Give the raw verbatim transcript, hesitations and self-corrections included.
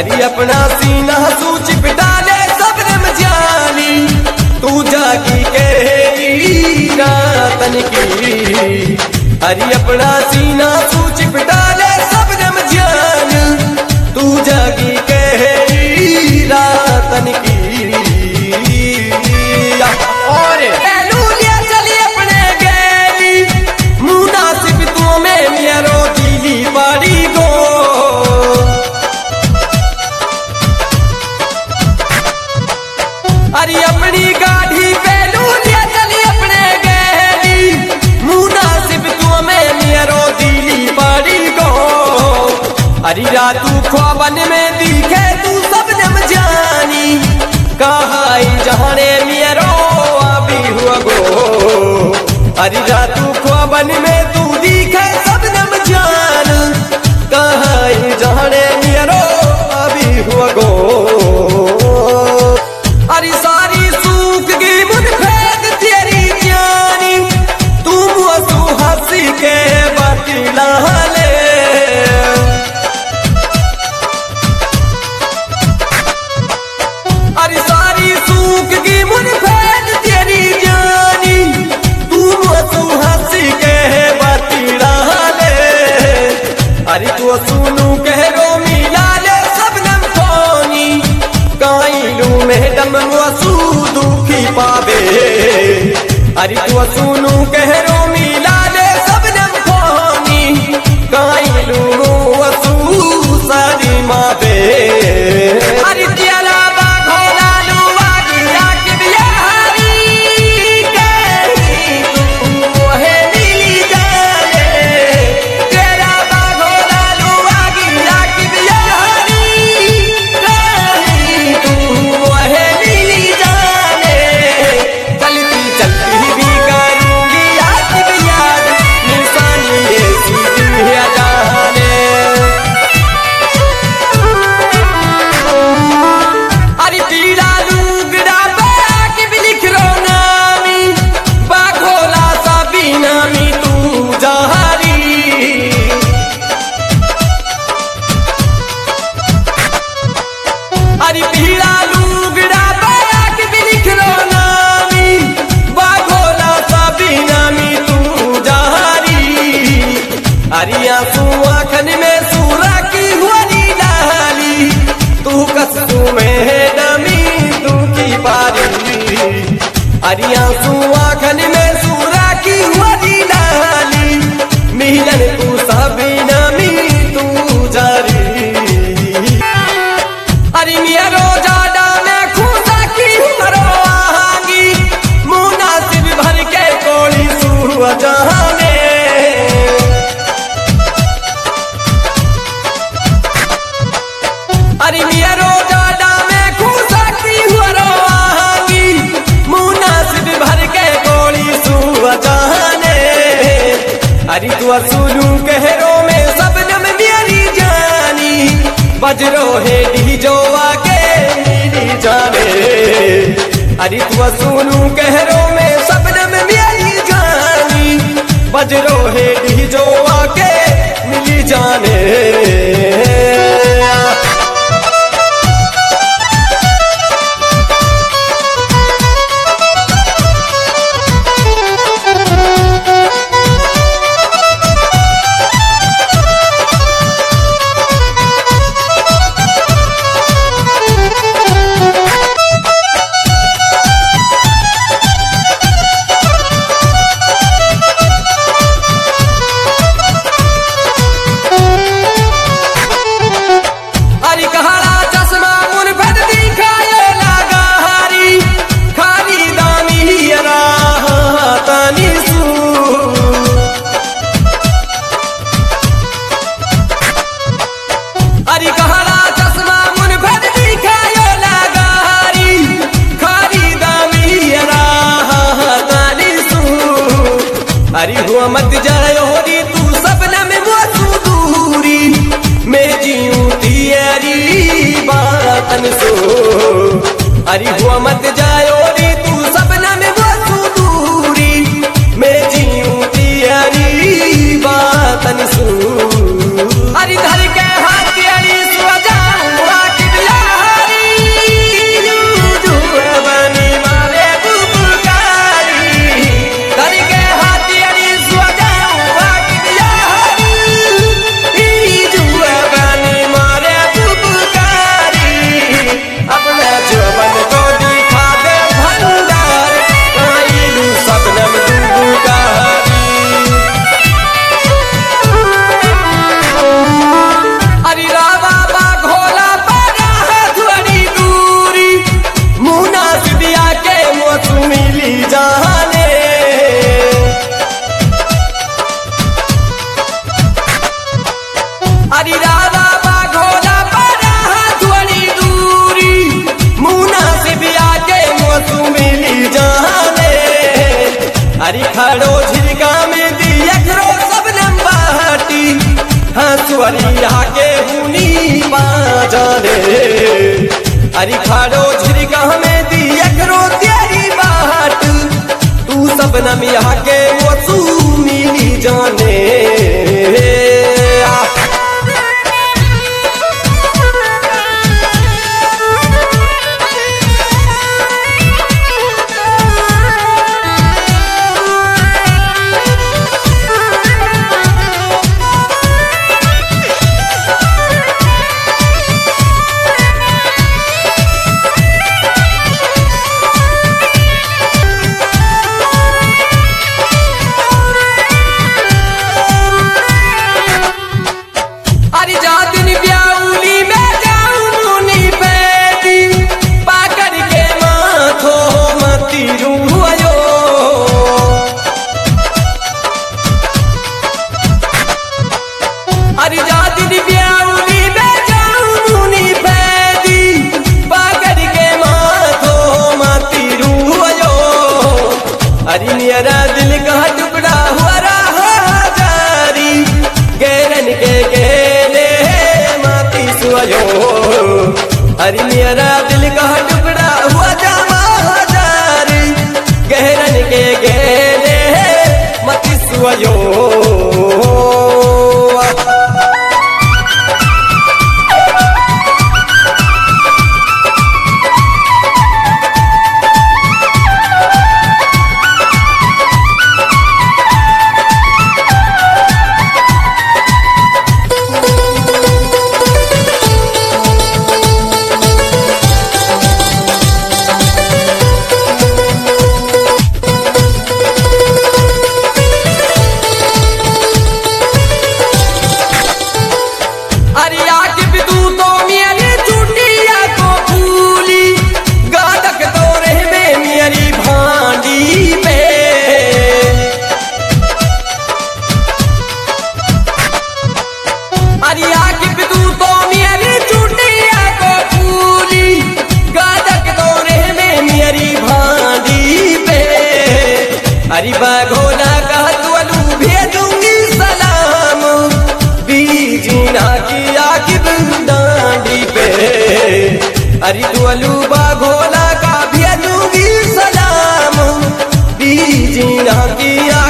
अरे अपना सीना सूच पिटाले सबरम जानी तू जागी के रातन की। अरे अपना सीना सूच पिटाले सबरम जान तू जागी के रातन की। और लूलिया चली अपने गेली मुनासिब तू में मेरो दिली बड़ी गो। अरे अपनी गाड़ी पे लूलिया चली अपने गेली मुनासिब तू में मेरो दिली बड़ी गो। अरे रातू ख्वाबन में दिखे तू सबनम जानी कहाँ जाने मेरो अभी हुआ गो। अरे रातू ख्वाबन में तू दिखे सबनम जान कहाँ जाने मेरो अभी हुआ गो। अरे सारी सूख गई मुझ फेंक तेरी जानी तू मुझू हंसी के बतिला ले। अरे सारी सूख गई मुझ फेंक तेरी जानी तू मुझू हंसी के बतिला ले। अरे तू सुनू कह रो मिला ले सबनम पानी काइलू मैडम वसू दुखी पावे। अरे तू सुनू कह रो मिला ले सबनम पानी काइलू वसू सारी मावे। अरे तेरा बाघोला लुआ गिरा के बिहारी कहीं तू है मिली जाए। तेरा बाघोला लुआ गिरा के बिहारी कहीं तू है मिली जाए। चलती चलती भी करूंगी याद याद निशानी ये सीधी है जाने। अरे पीला लूगड़ा बैग भी लिख रो नामी बाघोला सा भी नामी तू जहारी। अरे पीला लूगड़ा बैग भी लिख रो नामी बाघोला सा भी नामी तू जहारी। अरे आंसू आँखन में सूरा की हुई लाली तू कसू में डमी तू की पारी। अरे आंसू आँखन में सूरा की हुई लाली मिलन तू सभी नमी तू जारी। अरे मेरो जाडा में खूसा की मरो आहांगी मुनासिब भर के कोली सुआ जाने। अरे मेरो जाडा में खूसा की मरो आहांगी मुनासिब भर के कोली सुआ जाने। अरे तू सुनू कहरो में सबनम मेरी जानी बजरो है डीजो आके मेरी जाने। अरे तू सुनू कहरो में सबनम मेरी जानी बजरो है डीजो आके मिली जाने। अरे हुआ मत जायो री तू सपना में वो दूरी मैं जीऊं तेरी बातन सो। अरे हुआ मत जायो री तू सपना में वो दूरी मैं जीऊं तेरी बातन सो। अरे धर के हाथ अरी सो जाऊं अरे खड़ो झिरका में दिया करो सब नंबाटी हंसुअरिया के हुनी पाजाने अरे खड़ो झिरका में दिया करो तेरी बाट तू सब नमिया के वो तू मिली जाने अरे मेरा दिल का टुकड़ा हुआ रहा जारी गैरन के गेले माती सुयो अरे मेरा दिल का टुकड़ा हुआ जामा जारी गैरन के गेले माती सुयो अरे बाघोला का तुअलू भेजूंगी सलाम बीजीना की आकिब डांडी पे अरे तुअलू बाघोला का भेजूंगी सलाम बीजीना की